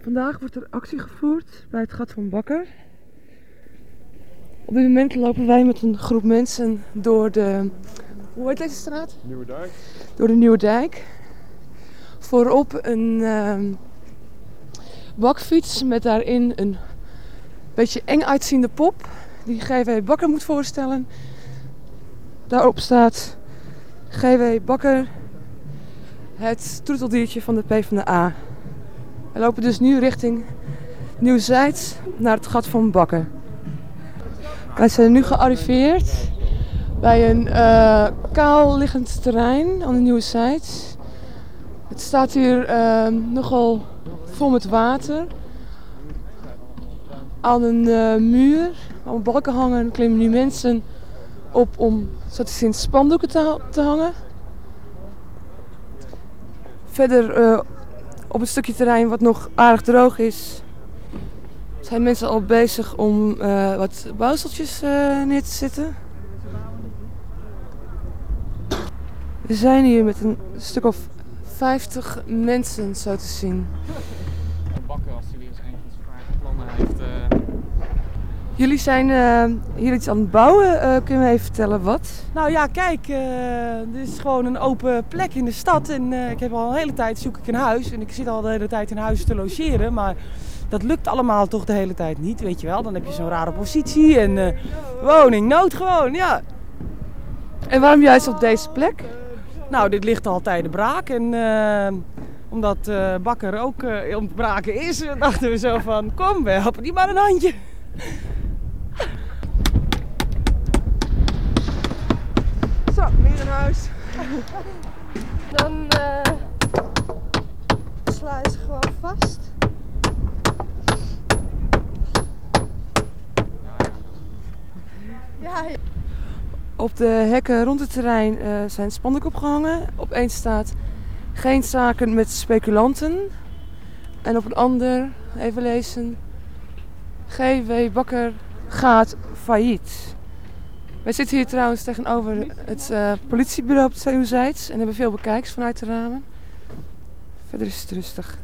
Vandaag wordt er actie gevoerd bij het Gat van Bakker. Op dit moment lopen wij met een groep mensen door de... Hoe heet deze straat? Nieuwe Dijk. Door de Nieuwe Dijk. Voorop een bakfiets met daarin een beetje eng uitziende pop. Die G.W. Bakker moet voorstellen. Daarop staat G.W. Bakker, het troeteldiertje van de PvdA. We lopen dus nu richting Nieuw-Zuid naar het Gat van Bakker. Wij zijn nu gearriveerd bij een kaal liggend terrein aan de Nieuw-Zuid. Het staat hier nogal vol met water. Aan een muur, aan balken hangen, klimmen nu mensen op om zo te zien spandoeken te hangen. Verder op een stukje terrein wat nog aardig droog is, zijn mensen al bezig om wat bouwseltjes neer te zetten. We zijn hier met een stuk of 50 mensen zo te zien. Bakker, als hij weer eens enigszins vrije plannen heeft. Jullie zijn hier iets aan het bouwen. Kun je me even vertellen wat? Nou ja, kijk, dit is gewoon een open plek in de stad en ik heb al een hele tijd zoek ik een huis en ik zit al de hele tijd in huis te logeren, maar dat lukt allemaal toch de hele tijd niet, weet je wel. Dan heb je zo'n rare positie en woningnood gewoon, ja. En waarom juist op deze plek? Nou, dit ligt al tijden braak en omdat Bakker ook ontbraken is, dachten we zo van, kom, we helpen die maar een handje. Zo, weer een huis. Dan sla je ze gewoon vast. Ja. Op de hekken rond het terrein zijn spandoeken opgehangen. Op één staat geen zaken met speculanten. En op een ander, even lezen, G.W. Bakker gaat failliet. Wij zitten hier trouwens tegenover het politiebureau op de Nieuw-Zuid en hebben veel bekijks vanuit de ramen. Verder is het rustig.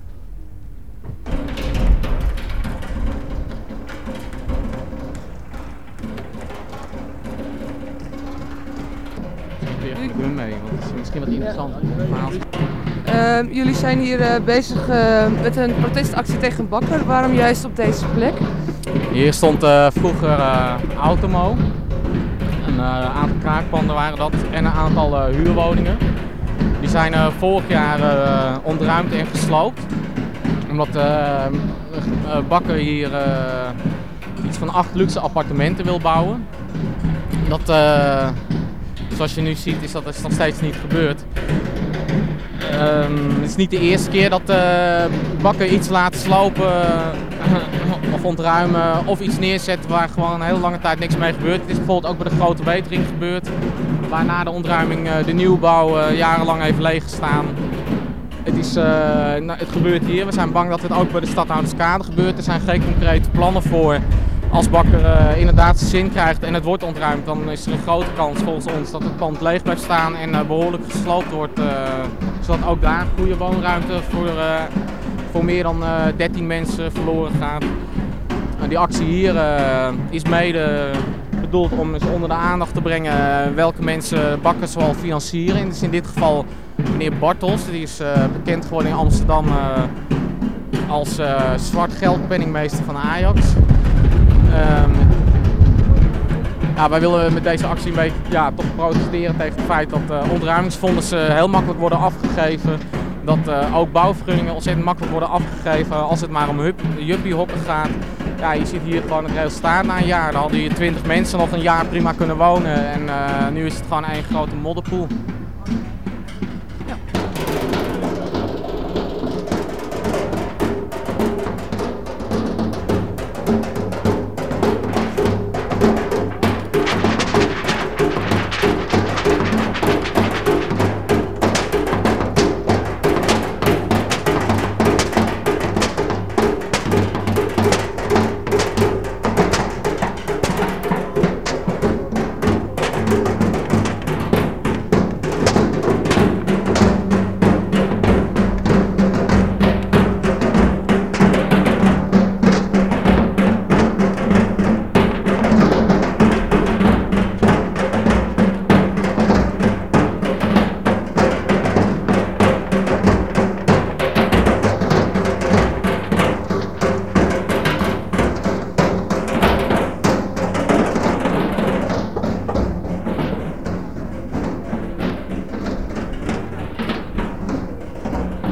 Ik doe mee, want het is misschien wat interessant verhaal. Jullie zijn hier bezig met een protestactie tegen Bakker. Waarom juist op deze plek? Hier stond vroeger Automo. Een aantal kraakpanden waren dat en een aantal huurwoningen. Die zijn vorig jaar ontruimd en gesloopt. Omdat Bakker hier iets van 8 luxe appartementen wil bouwen. Dat, zoals je nu ziet is dat nog steeds niet gebeurd. Het is niet de eerste keer dat Bakker iets laat slopen of ontruimen of iets neerzet waar gewoon een hele lange tijd niks mee gebeurt. Het is bijvoorbeeld ook bij de Grote Wetering gebeurd, waar na de ontruiming de nieuwbouw jarenlang heeft leeggestaan. Het gebeurt hier. We zijn bang dat het ook bij de Stadhouderskade gebeurt. Er zijn geen concrete plannen voor. Als Bakker inderdaad zijn zin krijgt en het wordt ontruimd, dan is er een grote kans volgens ons dat het pand leeg blijft staan en behoorlijk gesloopt wordt. Zodat ook daar goede woonruimte voor meer dan 13 mensen verloren gaat. Die actie hier is mede bedoeld om eens onder de aandacht te brengen welke mensen Bakker zal financieren. Dus in dit geval meneer Bartels, die is bekend geworden in Amsterdam als zwart geldpenningmeester van Ajax. Wij willen met deze actie een beetje toch protesteren tegen het feit dat ontruimingsfondsen heel makkelijk worden afgegeven. Dat ook bouwvergunningen ontzettend makkelijk worden afgegeven als het maar om juppiehokken gaat. Ja, je ziet hier gewoon het resultaat na een jaar. Dan hadden hier 20 mensen nog een jaar prima kunnen wonen en nu is het gewoon één grote modderpoel.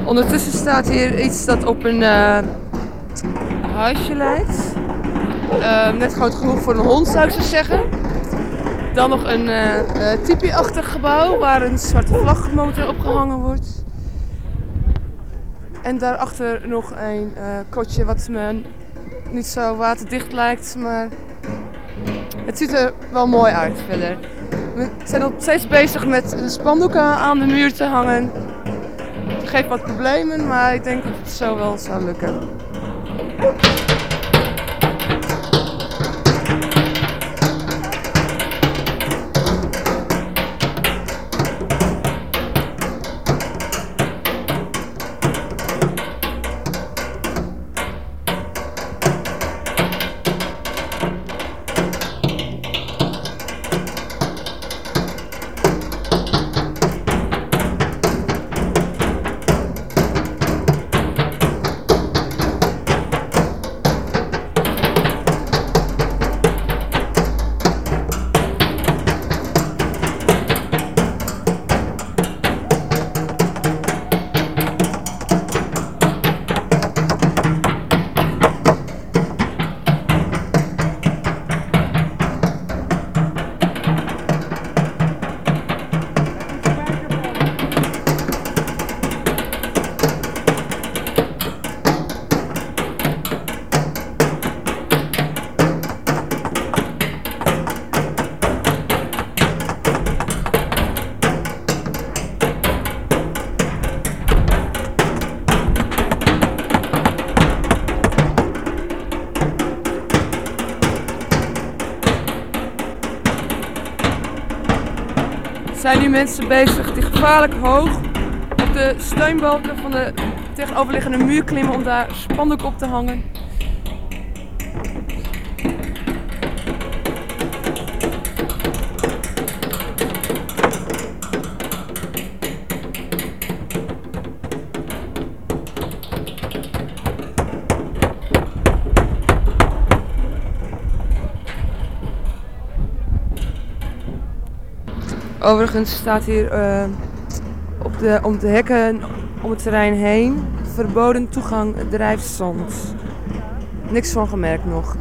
Ondertussen staat hier iets dat op een huisje lijkt. Net groot genoeg voor een hond, zou ik zo zeggen. Dan nog een tipi-achtig gebouw waar een zwarte vlag momenteel opgehangen wordt. En daarachter nog een kotje wat me niet zo waterdicht lijkt, maar het ziet er wel mooi uit verder. We zijn nog steeds bezig met de spandoeken aan de muur te hangen. Het geeft wat problemen, maar ik denk dat het zo wel zou lukken. Zijn nu mensen bezig die gevaarlijk hoog op de steunbalken van de tegenoverliggende muur klimmen om daar spandoek op te hangen. Overigens staat hier om de hekken om het terrein heen verboden toegang drijfzand. Niks van gemerkt nog.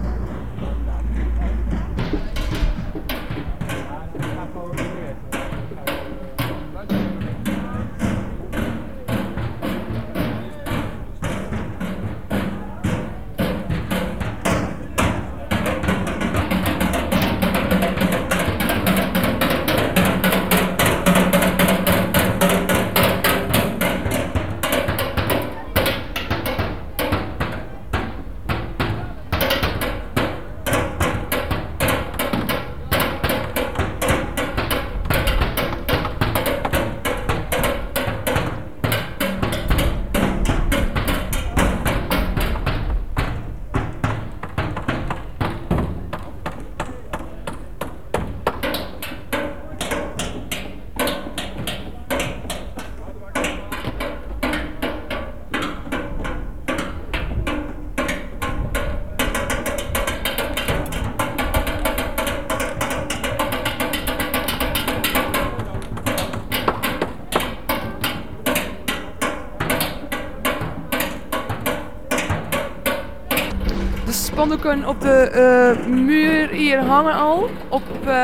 De spandoeken op de muur hier hangen al. Op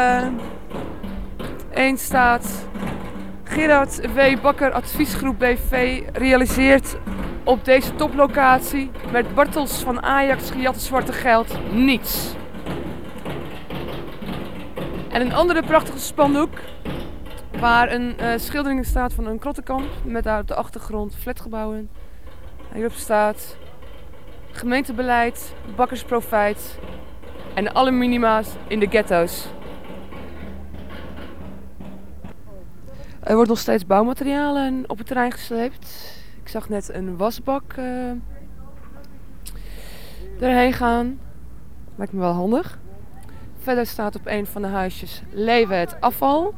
één staat Gerard W. Bakker Adviesgroep BV realiseert op deze toplocatie met Bartels van Ajax gejatte zwarte geld niets. En een andere prachtige spandoek waar een schildering in staat van een krottenkamp met daar op de achtergrond flatgebouwen. En hierop staat gemeentebeleid, bakkersprofijt en alle minima's in de ghetto's. Er wordt nog steeds bouwmaterialen op het terrein gesleept. Ik zag net een wasbak erheen gaan. Lijkt me wel handig. Verder staat op een van de huisjes Leeuwen het afval.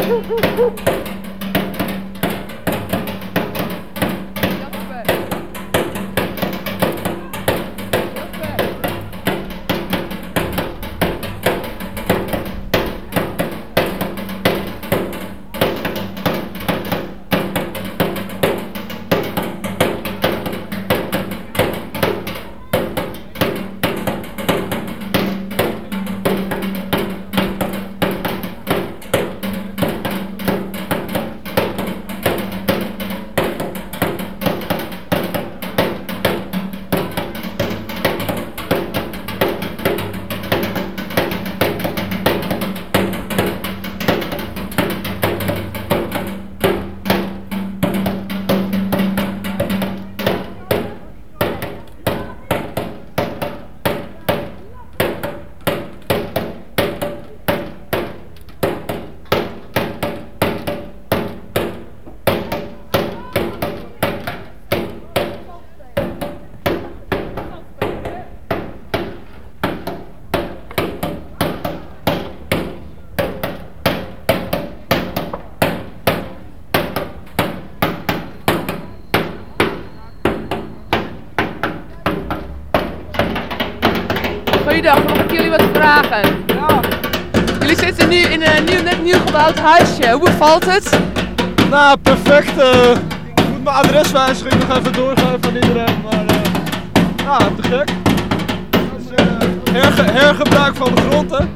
Goeiedag, mag ik jullie wat vragen? Ja. Jullie zitten nu in een net nieuw gebouwd huisje. Hoe bevalt het? Nou, perfect. Ik moet mijn adreswijziging nog even doorgeven aan iedereen, maar ja, te gek. Dus, hergebruik van de grond, hè?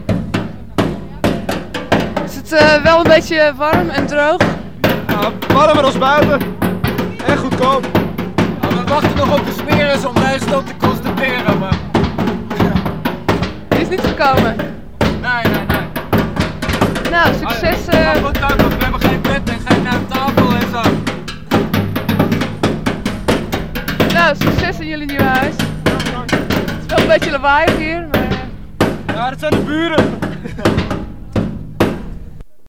Is het wel een beetje warm en droog? Ja, warmer als buiten. En goedkoop. Nou, we wachten nog op de smeres om deze op te constateren, maar... Die is niet gekomen. Nee. Nou, succes. Maar goed ook, want we hebben geen bed en geen tafel en zo. Nou, succes in jullie nieuwe huis. Het is wel een beetje lawaaiig hier, maar... Ja, dat zijn de buren.